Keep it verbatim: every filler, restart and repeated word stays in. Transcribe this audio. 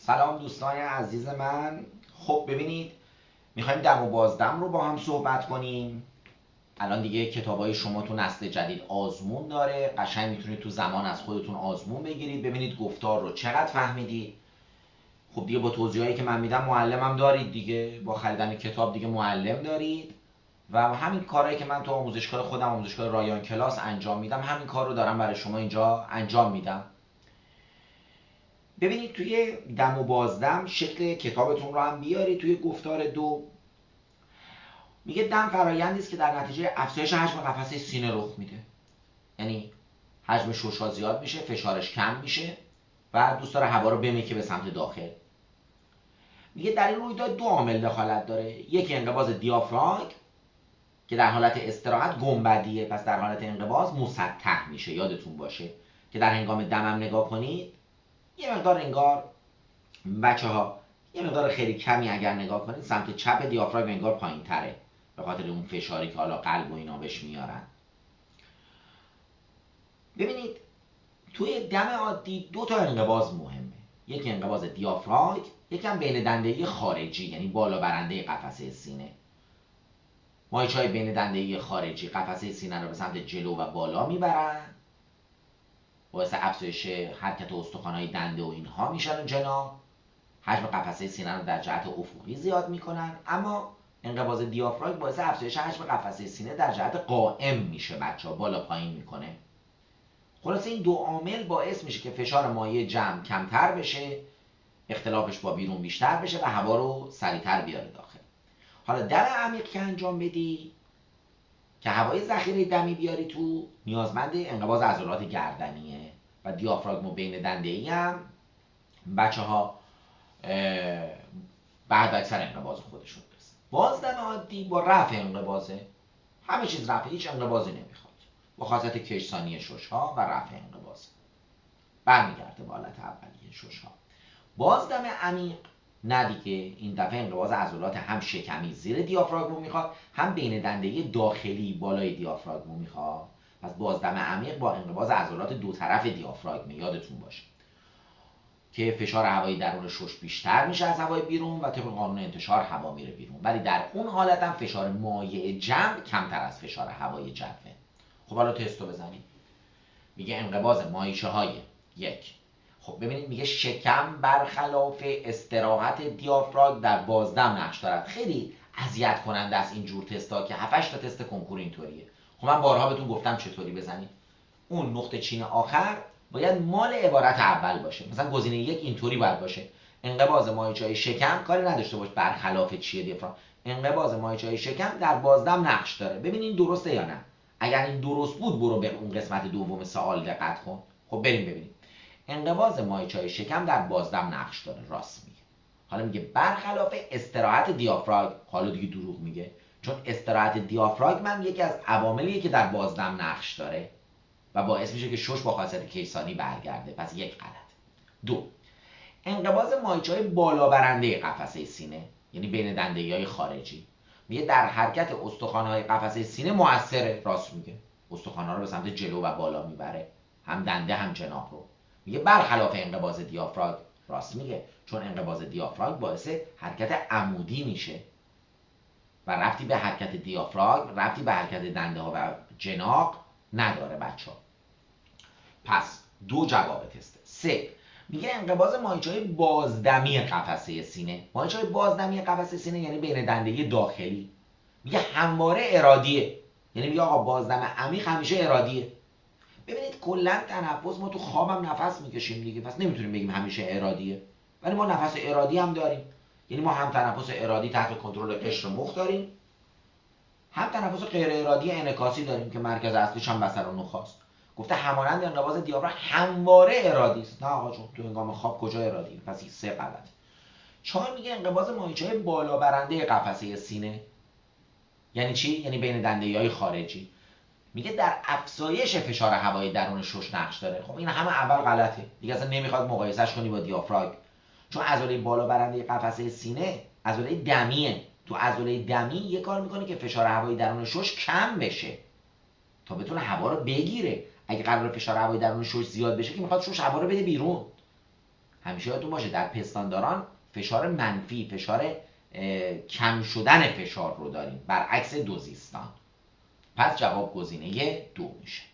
سلام دوستان عزیز من. خب ببینید، میخوایم دم و بازدم رو با هم صحبت کنیم. الان دیگه کتابای شما تو نسل جدید آزمون داره، قشنگ میتونید تو زمان از خودتون آزمون بگیرید، ببینید گفتار رو چقدر فهمیدید. خب دیگه با توضیحایی که من میدم معلمم دارید دیگه، با خریدن کتاب دیگه معلم دارید و همین کارهایی که من تو آموزشگاه خودم، آموزشگاه رایان کلاس انجام میدم، همین کار رو دارم برای شما اینجا انجام میدم. ببینید توی دم و بازدم شکل کتابتون رو هم بیارید. توی گفتار دو میگه دم فرایندی است که در نتیجه افزایش حجم قفسه سینه رخ میده. یعنی حجم ششها زیاد میشه، فشارش کم میشه و دوست داره هوا رو بمکه به سمت داخل. میگه در این رویداد دو عامل دخالت داره. یکی انقباض دیافراگم که در حالت استراحت گنبدیه، پس در حالت انقباض مسطح میشه. یادتون باشه که در هنگام دمم نگاه کنید یه مقدار انگار بچه ها یه مقدار خیلی کمی اگر نگاه کنید سمت چپ دیافراگم انگار پایین تره به خاطر اون فشاری که حالا قلب و اینا بهش میارن. ببینید توی دم عادی دو تا انقباض مهمه. یکی انقباض دیافراگم، یکی هم بین دنده‌ای خارجی یعنی بالا برنده قفسه سینه. مایچه‌های بین دنده‌ای خارجی قفسه سینه رو به سمت جلو و بالا میبرن، باعث افزایش حرکت استخوان‌های دنده و اینها میشن جناب. حجم قفسه سینه رو در جهت افقی زیاد میکنن، اما انقباض دیافراگم باعث افزایش حجم قفسه سینه در جهت قائم میشه، بچه ها بالا پایین میکنه. خلاصه این دو عامل باعث میشه که فشار مایع جمع کمتر بشه، اختلافش با بیرون بیشتر بشه و هوا رو سریعتر بیاره داخل. حالا دم عمیق که انجام بدی که هوای ذخیره دمی بیاری تو، نیازمند انقباض عضلات گردنیه و دیافراگم و بین دنده‌ای هم بچه ها بعد اکثر انقباض خودشون برسن. بازدم عادی با رفع انقباضه، همه چیز رفع، هیچ انقباضی نمیخواد، با خاصیت کشسانی ششها و رفع انقباض برمیگرده به حالت اولیه ششها. بازدم عمیق نه دیگه، این دفعه انقباض عضلات هم شکمی زیر دیافراگم میخواد، هم بین دنده داخلی بالای دیافراگم میخواد. پس بازدم عمیق با انقباض عضلات دو طرف دیافراگم، یادتون باشه که فشار هوایی درون شش بیشتر میشه از هوای بیرون و طبق قانون انتشار هوا میره بیرون، ولی در اون حالت هم فشار مایع جمع کمتر از فشار هوای جوه. خب حالا تستو بزنید. میگه انقباض مایشه های یک. خب ببینید میگه شکم برخلاف استراحت دیافراگم در بازدم نقش دارد. خیلی اذیت کننده است این جور تستا که هفت تا تست کنکور اینطوریه. خب من بارها بهتون گفتم چطوری بزنید. اون نقطه چین آخر باید مال عبارت اول باشه. مثلا گزینه یک اینطوری باید باشه: انقباض مایچه‌های شکم، کاری نداشته باش برخلاف چیه دیافراگم، انقباض مایچه‌های شکم در بازدم نقش داره. ببین این درسته یا نه. اگر این درست بود برو به اون قسمت دوم سوال دقت کن. خب بریم ببینیم. انقباض مایچه‌های شکم در بازدم نقش داره، راست میگه. حالا میگه برخلاف استراحت دیافراگم. حالا دیگه دروغ میگه، چون استراحت دیافراگم هم یکی از عواملیه که در بازدم نقش داره و باعث میشه که شش با خاصیت کیسانی برگرده. پس یک غلط. دو، انقباض مایچه‌های بالا برنده قفسه سینه یعنی بین دنده‌ای خارجی، میگه در حرکت استخوان‌های قفسه سینه موثره، راست میگه. استخوان‌ها رو به سمت جلو و بالا میبره، هم دنده هم جناح رو. میگه برخلاف انقباض دیافراگم، راست میگه، چون انقباض دیافراگم باعث حرکت عمودی میشه و ربطی به حرکت دیافراگم، ربطی به حرکت دنده ها و جناح نداره بچه ها. پس دو جواب تسته. سه، میگه انقباض مایچه‌های بازدمی قفسه سینه. مایچه‌های بازدمی قفسه سینه یعنی بین دنده داخلی. میگه همواره ارادیه، یعنی میگه آقا بازدم عمیق همیشه ارادیه. ببینید کلا تنفس ما تو خوابم نفس میکشیم دیگه، پس نمیتونیم بگیم همیشه ارادیه، ولی ما نفس ارادی هم داریم. یعنی ما هم تنفس ارادی تحت کنترل قشر مخ داریم، هم تنفس غیر ارادی انعکاسی داریم که مرکز اصلیش هم بصر و نخاست. گفته همانند انقباض دیافراگم همواره ارادی است. نه آقا جون، تو هنگام خواب کجا ارادی؟ پس این سه غلط. چهار، میگه انقباض مایچه‌های بالا برنده قفسه سینه یعنی چی؟ یعنی بین دنده‌های خارجی. میگه در افزایش فشار هوایی درون شش نقش داره. خب این همه اول غلطه دیگه، اصلا نمیخواد مقایسهش کنی با دیافراگم، چون عضله بالا برنده قفسه سینه عضله دمیه. تو عضله دمی یه کار میکنه که فشار هوایی درون شش کم بشه تا بتونه هوا رو بگیره. اگه قرار فشار هوایی درون شش زیاد بشه که میخواد شش هوا رو بده بیرون. همیشه یادتون باشه در پستانداران فشار منفی، فشار کم شدن فشار رو داریم، برعکس دوزیستان. پس جواب گزینه دو میشه.